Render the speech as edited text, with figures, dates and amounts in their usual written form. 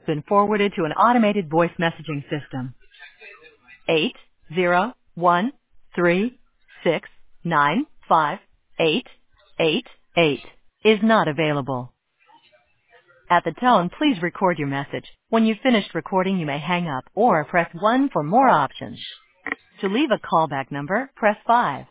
Been forwarded to an automated voice messaging system. 80136958888 is not available. At the tone, please record your message. When you've finished recording, you may hang up or press 1 for more options. To leave a callback number, press 5.